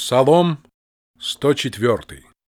Псалом 104.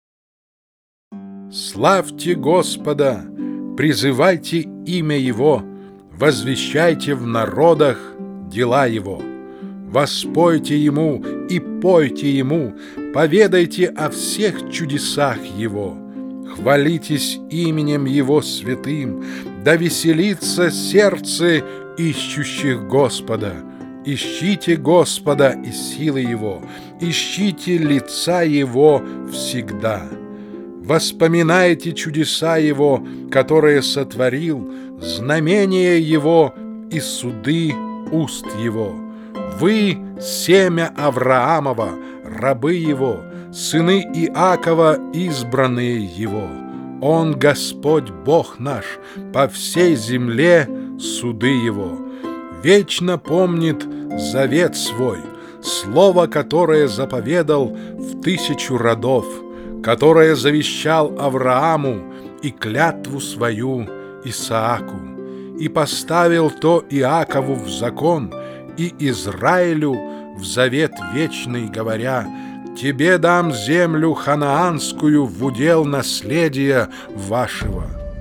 Славьте Господа, призывайте имя Его, возвещайте в народах дела Его. Воспойте Ему и пойте Ему, поведайте о всех чудесах Его. Хвалитесь именем Его святым, да веселится сердце ищущих Господа. Ищите Господа и силы Его, ищите лица Его всегда. Воспоминайте чудеса Его, которые сотворил, знамения Его и суды уст Его. Вы — семя Авраамова, рабы Его, сыны Иакова, избранные Его. Он Господь Бог наш, по всей земле суды Его. Вечно помнит завет свой, слово, которое заповедал в 1000 родов, которое завещал Аврааму и клятву свою Исааку, и поставил то Иакову в закон и Израилю в завет вечный, говоря: «Тебе дам землю ханаанскую в удел наследия вашего».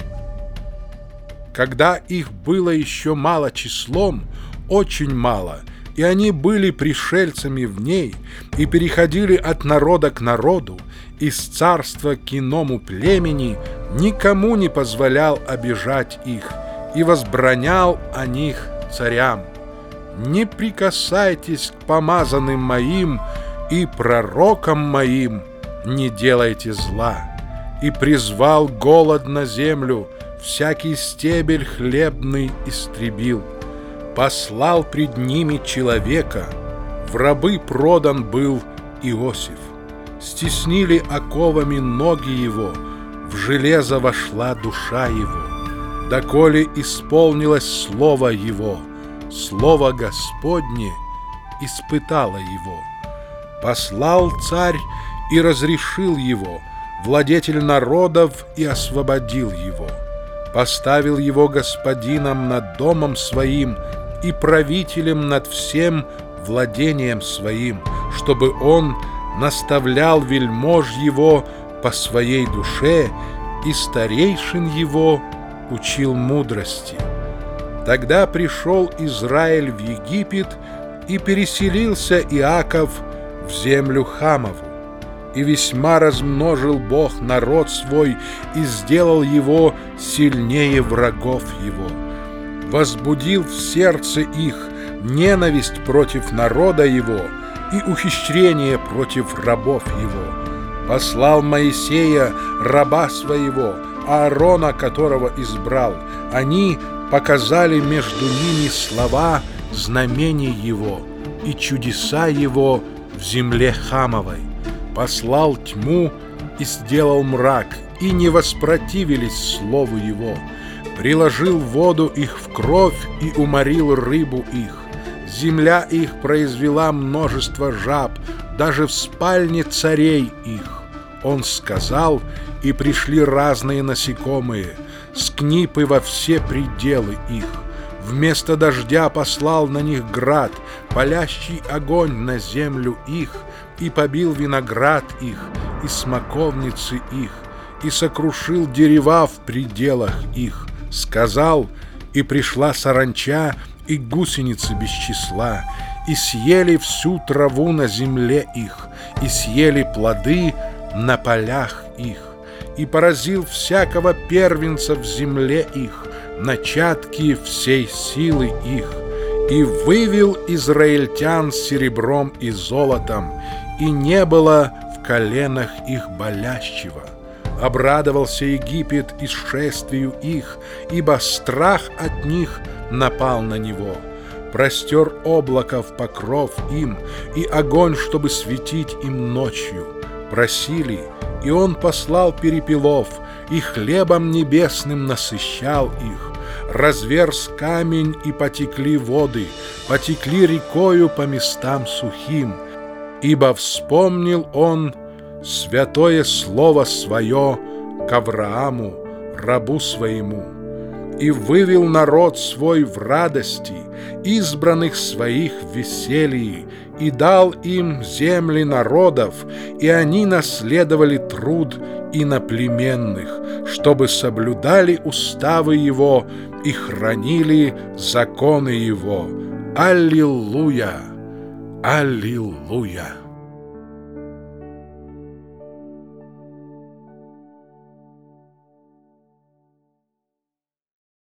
Когда их было еще мало числом, очень мало, и они были пришельцами в ней, и переходили от народа к народу, из царства к иному племени, никому не позволял обижать их, и возбранял о них царям. «Не прикасайтесь к помазанным моим, и пророкам моим не делайте зла». И призвал голод на землю, всякий стебель хлебный истребил. Послал пред ними человека, в рабы продан был Иосиф. Стеснили оковами ноги его, в железо вошла душа его. Доколе исполнилось слово его, слово Господне испытало его. Послал царь и разрешил его, владетель народов и освободил его. Поставил его господином над домом своим и правителем над всем владением своим, чтобы он наставлял вельмож его по своей душе и старейшин его учил мудрости. Тогда пришел Израиль в Египет, и переселился Иаков в землю Хамову. И весьма размножил Бог народ свой и сделал его сильнее врагов его. Возбудил в сердце их ненависть против народа его и ухищрение против рабов его. Послал Моисея, раба своего, Аарона, которого избрал. Они показали между ними слова знамений его и чудеса его в земле Хамовой. Послал тьму и сделал мрак, и не воспротивились слову его. Приложил воду их в кровь и уморил рыбу их. Земля их произвела множество жаб, даже в спальне царей их. Он сказал, и пришли разные насекомые, скнипы во все пределы их. Вместо дождя послал на них град, палящий огонь на землю их, и побил виноград их, и смоковницы их, и сокрушил дерева в пределах их. Сказал, и пришла саранча, и гусеницы без числа, и съели всю траву на земле их, и съели плоды на полях их, и поразил всякого первенца в земле их, начатки всей силы их, и вывел израильтян серебром и золотом, и не было в коленах их болящего. Обрадовался Египет исшествию их, ибо страх от них напал на него. Простер облако в покров им, и огонь, чтобы светить им ночью. Просили, и он послал перепелов, и хлебом небесным насыщал их. Разверз камень, и потекли воды, потекли рекою по местам сухим. Ибо вспомнил он святое слово свое к Аврааму, рабу своему. и вывел народ свой в радости, избранных своих в веселье, и дал им земли народов, и они наследовали труд иноплеменных, чтобы соблюдали уставы Его и хранили законы Его. Аллилуйя! Аллилуйя!